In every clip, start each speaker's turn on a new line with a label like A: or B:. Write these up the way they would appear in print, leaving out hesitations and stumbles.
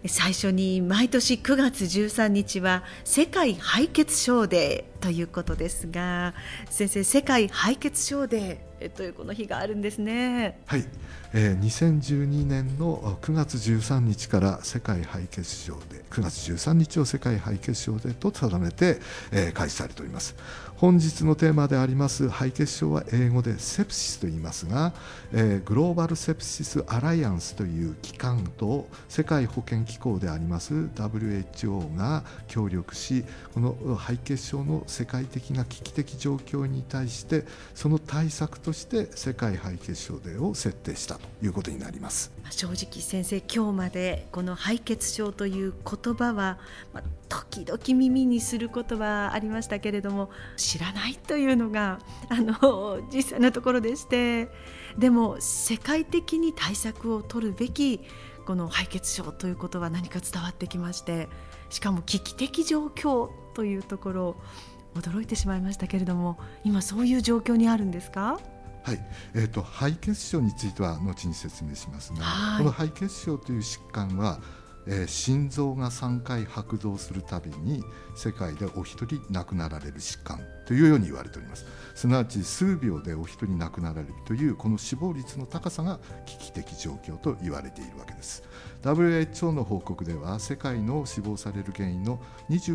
A: 最初に毎年9月13日は世界敗血症デーということですが、先生、世界敗血症デーというこの日があるんですね。
B: はい、2012年の9月13日から世界敗血症デー、9月13日を世界敗血症デーと定めて、開始されております。本日のテーマであります敗血症は英語でセプシスと言いますが、グローバルセプシスアライアンスという機関と世界保健機構であります WHO が協力し、この敗血症の世界的な危機的状況に対してその対策として世界敗血症デーを設定したということになります。
A: 正直先生、今日までこの敗血症という言葉は、時々耳にすることはありましたけれども、知らないというのが実際のところでして、でも世界的に対策を取るべきこの敗血症ということは何か伝わってきまして、しかも危機的状況というところ、驚いてしまいましたけれども、今そういう状況にあるんですか？
B: はい、敗血症については後に説明しますが、この敗血症という疾患は、心臓が3回拍動するたびに世界でお一人亡くなられる疾患というように言われております。すなわち数秒でお一人亡くなられるというこの死亡率の高さが危機的状況と言われているわけです。 WHO の報告では世界の死亡される原因の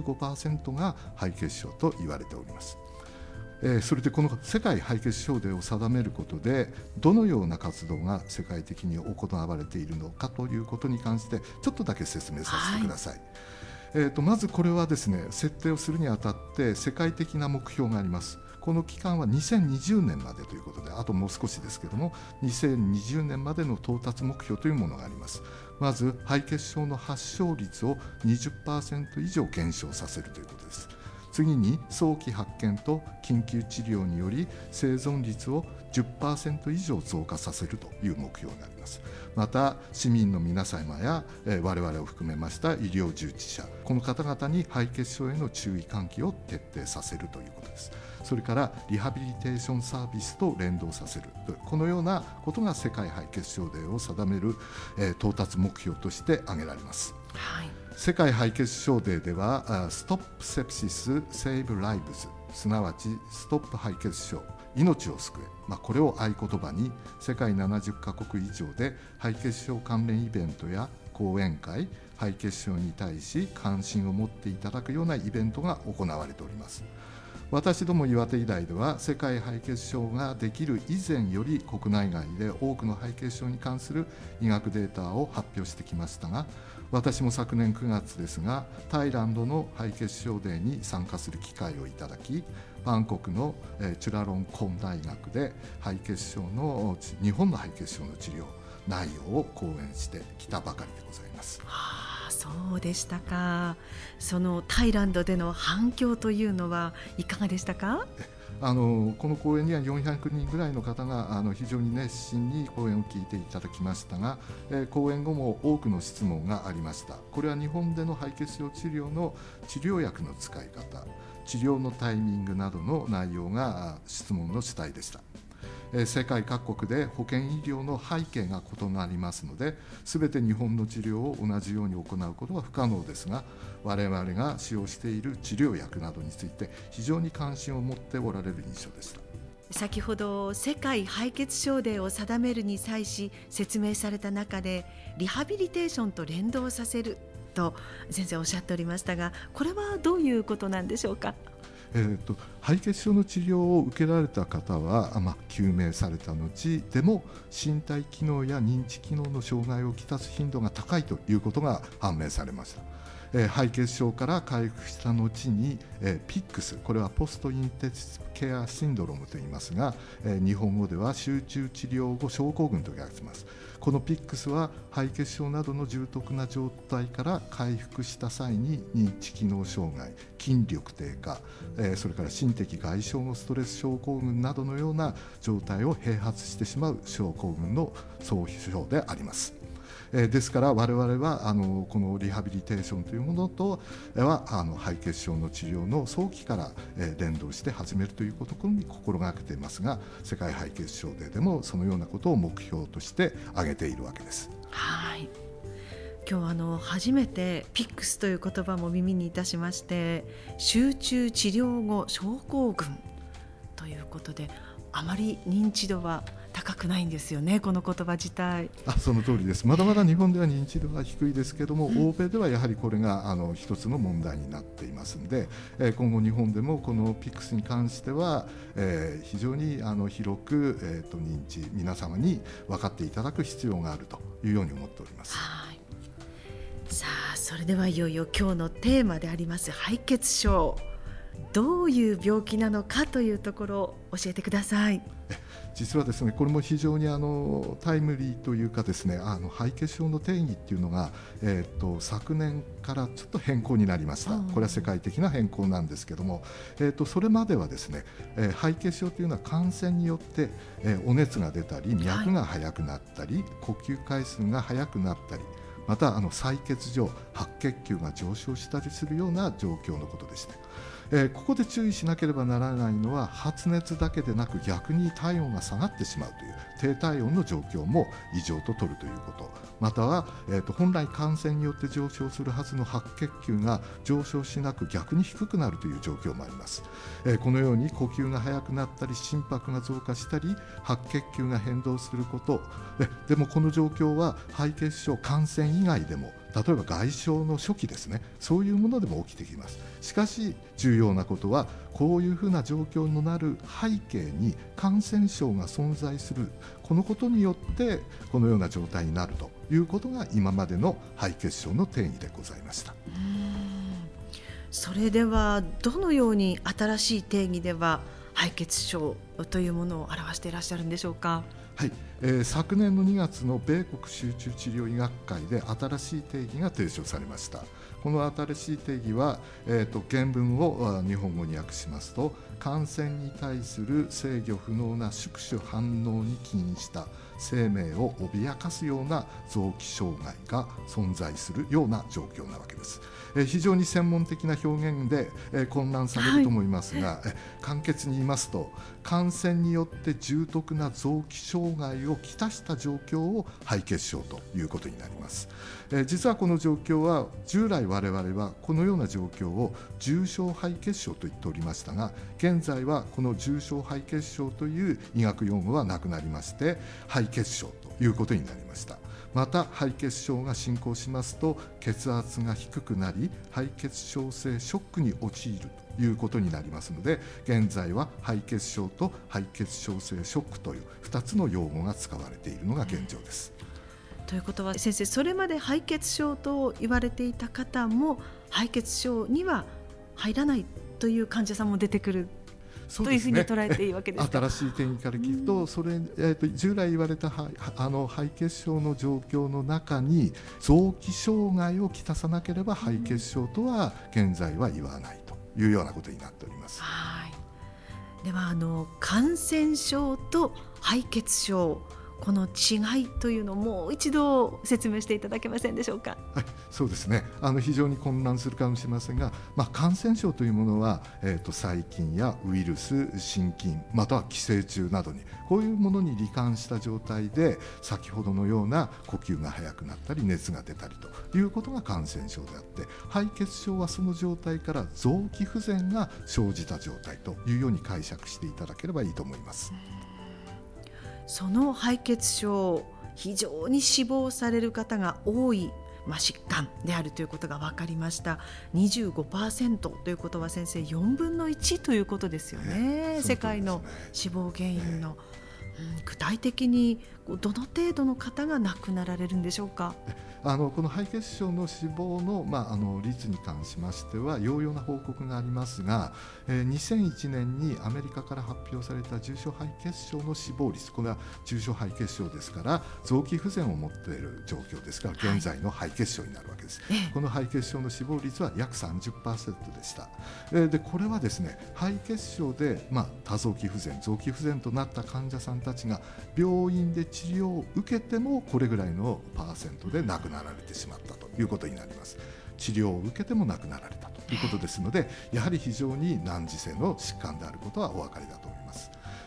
B: 25% が敗血症と言われております。それでこの世界敗血症デーを定めることでどのような活動が世界的に行われているのかということに関してちょっとだけ説明させてください。まずこれはですね、設定をするにあたって世界的な目標があります。この期間は2020年までということで、あともう少しですけども2020年までの到達目標というものがあります。まず敗血症の発症率を 20% 以上減少させるということです。次に早期発見と緊急治療により生存率を 10% 以上増加させるという目標があります。また市民の皆様や我々を含めました医療従事者、この方々に敗血症への注意喚起を徹底させるということです。それからリハビリテーションサービスと連動させる、このようなことが世界敗血症デーを定める、到達目標として挙げられます。
A: はい、
B: 世界敗血症デーではストップセプシスセーブライブズ、すなわちストップ敗血症、命を救え、これを合言葉に世界70カ国以上で敗血症関連イベントや講演会、敗血症に対し関心を持っていただくようなイベントが行われております。私ども岩手医大では世界敗血症ができる以前より国内外で多くの敗血症に関する医学データを発表してきましたが、私も昨年9月ですがタイランドの敗血症デーに参加する機会をいただき、バンコクのチュラロンコン大学で日本の敗血症の治療内容を講演してきたばかりでございます。
A: そうでしたか。そのタイランドでの反響というのはいかがでしたか？
B: この講演には400人ぐらいの方が非常に熱心に講演を聞いていただきましたが、講演後も多くの質問がありました。これは日本での敗血症治療の治療薬の使い方、治療のタイミングなどの内容が質問の主体でした。世界各国で保健医療の背景が異なりますので、全て日本の治療を同じように行うことは不可能ですが、我々が使用している治療薬などについて非常に関心を持っておられる印象でした。
A: 先ほど世界敗血症デーを定めるに際し説明された中で、リハビリテーションと連動させると先生おっしゃっておりましたが、これはどういうことなんでしょうか？
B: 敗血症の治療を受けられた方は、救命された後でも身体機能や認知機能の障害をきたす頻度が高いということが判明されました。敗血症から回復した後に、ピックス、これはポストインテンシブケアシンドロームと言いますが、日本語では集中治療後症候群と訳します。このピックスは敗血症などの重篤な状態から回復した際に認知機能障害、筋力低下、それから心的外傷後ストレス症候群などのような状態を併発してしまう症候群の総称であります。ですから我々はこのリハビリテーションというものとは敗血症の治療の早期から、連動して始めるということに心がけていますが、世界敗血症デーでもそのようなことを目標として挙げているわけです。
A: はい、 今日初めてピックスという言葉も耳にいたしまして、集中治療後症候群ということで、あまり認知度は高くないんですよね、この言葉自体。
B: その通りです。まだまだ日本では認知度が低いですけども、欧米ではやはりこれが一つの問題になっていますので、今後日本でもこのピックスに関しては、非常に広く、認知皆様に分かっていただく必要があるというように思っております。
A: はい。さあ、それではいよいよ今日のテーマであります敗血症、どういう病気なのかというところを教えてください。
B: 実はですね、これも非常にタイムリーというかですね、敗血症の定義っていうのが、昨年からちょっと変更になりました。これは世界的な変更なんですけども、それまではですね、敗血症というのは感染によって、お熱が出たり脈が速くなったり、呼吸回数が速くなったり、また採血上白血球が上昇したりするような状況のことでした。ここで注意しなければならないのは、発熱だけでなく逆に体温が下がってしまうという低体温の状況も異常と取るということ、または、本来感染によって上昇するはずの白血球が上昇しなく逆に低くなるという状況もあります。このように呼吸が速くなったり心拍が増加したり白血球が変動すること、でもこの状況は敗血症感染以外でも、例えば外傷の初期ですね、そういうものでも起きてきます。しかし重要なことは、こういうふうな状況になる背景に感染症が存在する、このことによってこのような状態になるということが今までの敗血症の定義でございました。
A: それではどのように新しい定義では敗血症というものを表していらっしゃるんでしょうか。
B: はい、昨年の2月の米国集中治療医学会で新しい定義が提唱されました。この新しい定義は、原文を日本語に訳しますと、感染に対する制御不能な宿主反応に起因した生命を脅かすような臓器障害が存在するような状況なわけです。非常に専門的な表現で、混乱されると思いますが、簡潔に言いますと、感染によって重篤な臓器障害をきたした状況を敗血症ということになります。実はこの状況は、従来我々はこのような状況を重症敗血症と言っておりましたが、現在はこの重症敗血症という医学用語はなくなりまして、敗血症ということになりました。また敗血症が進行しますと、血圧が低くなり敗血症性ショックに陥るということになりますので、現在は敗血症と敗血症性ショックという2つの用語が使われているのが現状です。
A: ということは先生、それまで敗血症と言われていた方も敗血症には入らないという患者さんも出てくるというふうに捉えていいわけですか。
B: 新しい定義から聞くと、それ、従来言われた敗血症の状況の中に臓器障害をきたさなければ敗血症とは現在は言わないというようなことになっております。
A: はい。では感染症と敗血症、この違いというのをもう一度説明していただけませんでしょうか。
B: はい、そうですね、非常に混乱するかもしれませんが、感染症というものは、細菌やウイルス、真菌、または寄生虫などに、こういうものに罹患した状態で先ほどのような呼吸が速くなったり熱が出たりということが感染症であって、敗血症はその状態から臓器不全が生じた状態というように解釈していただければいいと思います。
A: その敗血症、非常に死亡される方が多い、疾患であるということが分かりました。 25% ということは先生、4分の1ということですよね、世界の死亡原因の。具体的にどの程度の方が亡くなられるんでしょうか。
B: この敗血症の死亡の、率に関しましては様々な報告がありますが、2001年にアメリカから発表された重症敗血症の死亡率、これは重症敗血症ですから臓器不全を持っている状況ですから、現在の敗血症になるわけです。この敗血症の死亡率は約 30% でした。でこれはですね、敗血症で、多臓器不全、臓器不全となった患者さんたちが病院で治療を受けてもこれぐらいのパーセントで亡くなられてしまったということになります。治療を受けても亡くなられたということですので、やはり非常に難治性の疾患であることはお分かりだと思います。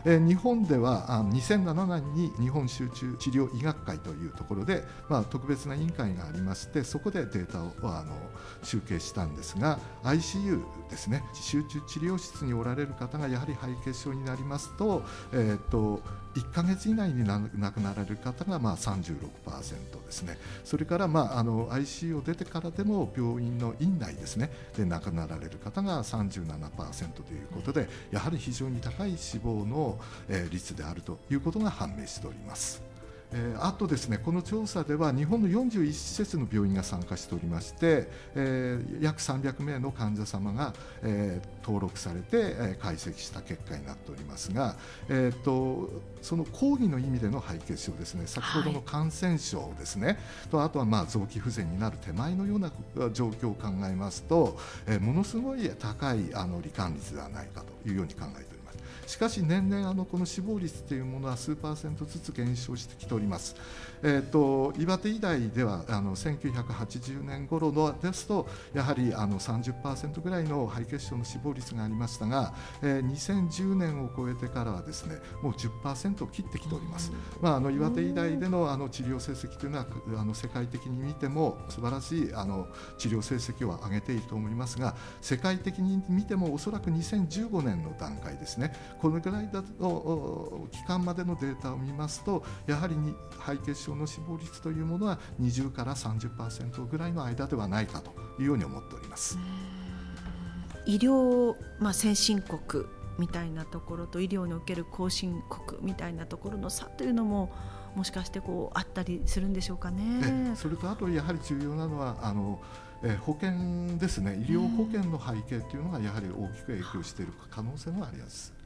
B: 日本では2007年に日本集中治療医学会というところで、特別な委員会がありまして、そこでデータを集計したんですが、 ICU ですね、集中治療室におられる方がやはり敗血症になりますと、1ヶ月以内に亡くなられる方が36% ですね。それからICU を出てからでも病院の院内ですねで亡くなられる方が 37% ということで、やはり非常に高い死亡の率であるということが判明しております。あとですね、この調査では日本の41施設の病院が参加しておりまして、約300名の患者様が、登録されて、解析した結果になっておりますが、その講義の意味での敗血症ですね、先ほどの感染症ですね、あとは臓器不全になる手前のような状況を考えますと、ものすごい高い罹患率ではないかというように考えております。しかし年々この死亡率というものは数%ずつ減少してきております。岩手医大では1980年頃のですとやはり30% ぐらいの敗血症の死亡率がありましたが、2010年を超えてからはですねもう 10% を切ってきております。岩手医大での治療成績というのは世界的に見ても素晴らしい治療成績を上げていると思いますが、世界的に見てもおそらく2015年の段階ですね、このぐらいの期間までのデータを見ますと、やはり敗血症の死亡率というものは20から 30% ぐらいの間ではないかというように思っております。
A: 医療、先進国みたいなところと医療における後進国みたいなところの差というのももしかしてあったりするんでしょうかね。
B: それとあとやはり重要なのは保険ですね、医療保険の背景というのがやはり大きく影響している可能性もあります。